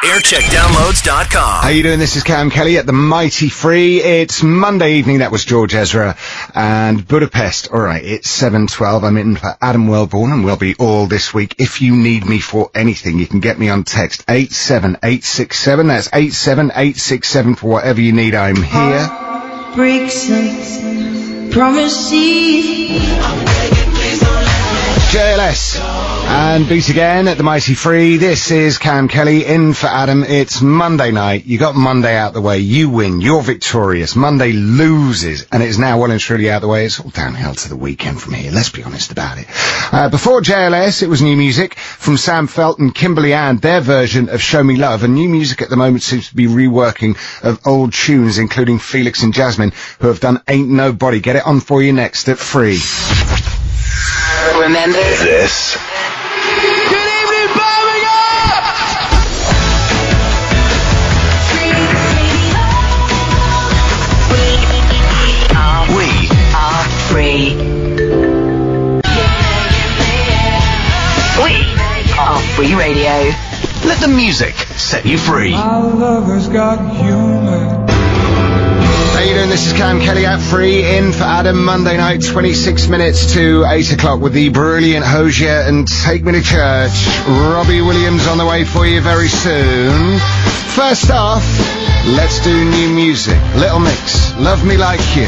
aircheckdownloads.com. How you doing? This is Cam Kelly at the Mighty Free. It's Monday evening. That was George Ezra and Budapest. All right, it's 7:12. I'm in for Adam Wellborn, and we'll be all this week. If you need me for anything, you can get me on text 87867. That's 87867 for whatever you need. I'm here. Breaks and promises. JLS and Beat Again at the Mighty Free. This is Cam Kelly in for Adam. It's Monday night. You got Monday out the way. You win. You're victorious. Monday loses, and it's now well and truly out the way. It's all downhill to the weekend from here. Let's be honest about it. Before JLS, it was new music from Sam Felt and Kimberly Ann, their version of Show Me Love. And new music at the moment seems to be reworking of old tunes, including Felix and Jasmine, who have done Ain't Nobody. Get it on for you next at Free. Remember this. Good evening, Birmingham! We are free. We are Free Radio. Let the music set you free. Our lovers got humor. How you doing? This is Cam Kelly at Free in for Adam. Monday night, 26 minutes to 8 o'clock with the brilliant Hosier and Take Me to Church. Robbie Williams on the way for you very soon. First off, let's do new music. Little Mix, Love Me Like You.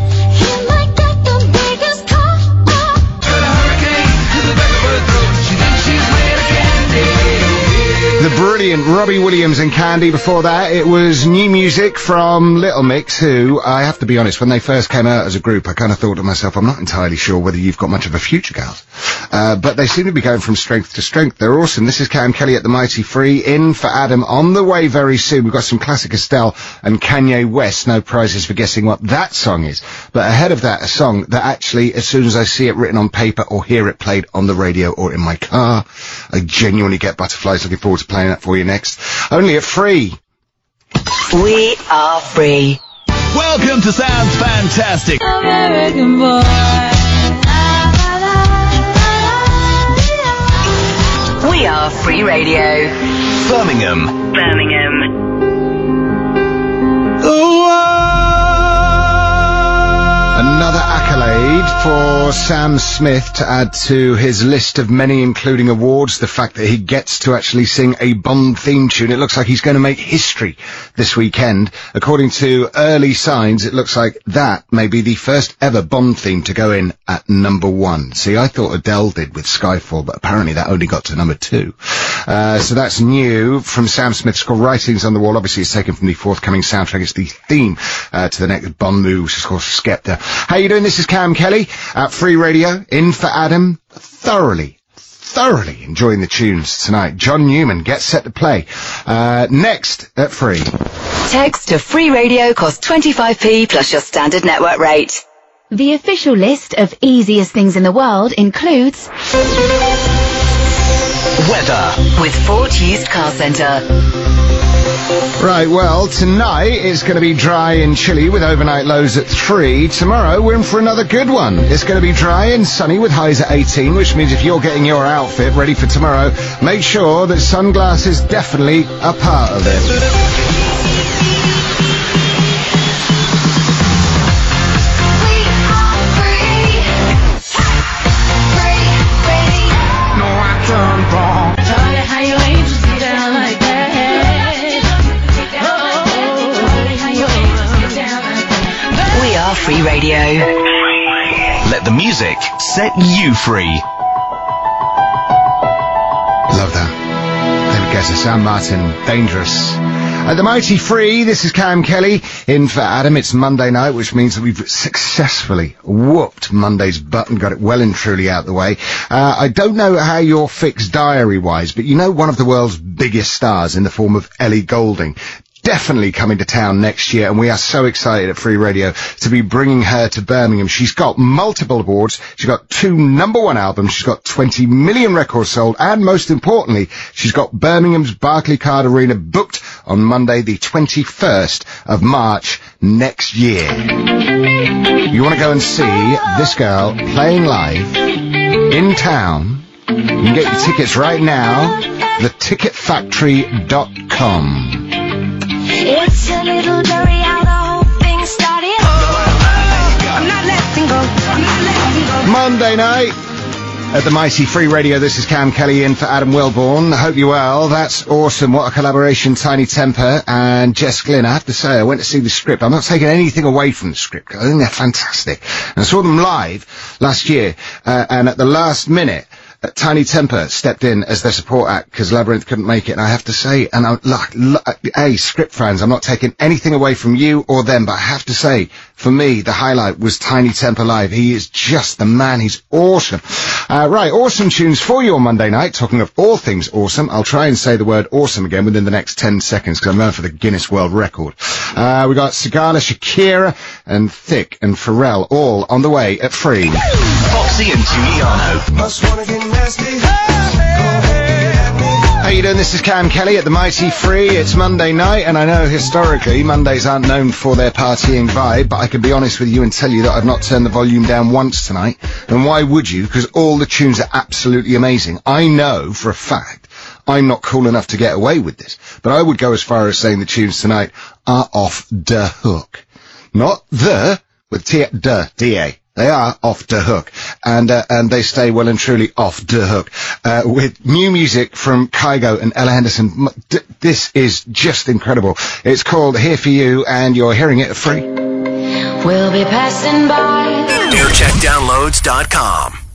The brilliant Robbie Williams and Candy. Before that, it was new music from Little Mix, who, I have to be honest, when they first came out as a group, I kind of thought to myself, I'm not entirely sure whether you've got much of a future, girls. But they seem to be going from strength to strength. They're awesome. This is Cam Kelly at the Mighty Free, in for Adam. On the way very soon, we've got some classic Estelle and Kanye West. No prizes for guessing what that song is. But ahead of that, a song that actually, as soon as I see it written on paper or hear it played on the radio or in my car, I genuinely get butterflies. Looking forward to playing that for you next. Only at Free. We are free. Welcome to Sounds Fantastic. American boy. We are Free Radio. Birmingham. Another accolade for Sam Smith to add to his list of many, including awards. The fact that he gets to actually sing a Bond theme tune. It looks like he's going to make history this weekend. According to early signs, it looks like that may be the first ever Bond theme to go in at number 1. See, I thought Adele did with Skyfall, but apparently that only got to number 2. So that's new from Sam Smith's called Writings on the Wall. Obviously, it's taken from the forthcoming soundtrack. It's the theme to the next Bond movie, which is called Skepta. How you doing? This is Cam Kelly at Free Radio, in for Adam. Thoroughly enjoying the tunes tonight. John Newman, get set to play. Next at Free. Text to Free Radio costs 25p plus your standard network rate. The official list of easiest things in the world includes Weather with Fort Used Car Centre. Right, well, tonight it's going to be dry and chilly with overnight lows at 3. Tomorrow we're in for another good one. It's going to be dry and sunny with highs at 18, which means if you're getting your outfit ready for tomorrow, make sure that sunglasses definitely a part of it. Free Radio. Let the music set you free. Love that. David Guetta, Sam Martin, Dangerous. At the Mighty Free, this is Cam Kelly, in for Adam. It's Monday night, which means that we've successfully whooped Monday's butt and got it well and truly out the way. I don't know how you're fixed diary-wise, but you know one of the world's biggest stars in the form of Ellie Goulding definitely coming to town next year, and we are so excited at Free Radio to be bringing her to Birmingham. She's got multiple awards, she's got 2 #1 albums, she's got 20 million records sold, and most importantly, she's got Birmingham's Barclaycard Arena booked on Monday the 21st of March next year. You want to go and see this girl playing live in town? You can get your tickets right now, theticketfactory.com. It's a little blurry how the whole thing started. I'm not letting go. I'm not letting go. Monday night at the Mighty Free Radio. This is Cam Kelly in for Adam Wilborn. I hope you're well. That's awesome. What a collaboration, Tiny Temper and Jess Glynn. I have to say, I went to see the script. I'm not taking anything away from the script. I think they're fantastic. And I saw them live last year, and at the last minute, Tiny Temper stepped in as their support act because Labyrinth couldn't make it. And I have to say, and hey, script fans, I'm not taking anything away from you or them, but I have to say, for me, the highlight was Tiny Temper live. He is just the man. He's awesome. Right, awesome tunes for you on Monday night. Talking of all things awesome, I'll try and say the word awesome again within the next 10 seconds because I'm going for the Guinness World Record. We got Sigala, Shakira, and Thick and Pharrell all on the way at Free. Foxy and Giuliano. How you doing? This is Cam Kelly at the Mighty Free. It's Monday night, and I know historically Mondays aren't known for their partying vibe, but I can be honest with you and tell you that I've not turned the volume down once tonight. And why would you? Because all the tunes are absolutely amazing. I know for a fact I'm not cool enough to get away with this, but I would go as far as saying the tunes tonight are off the hook. Not the, with D-A. They are off the hook, and they stay well and truly off the hook, with new music from Kygo and Ella Henderson. This is just incredible. It's called Here For You, and you're hearing it free. We'll be passing by. AirCheckDownloads.com.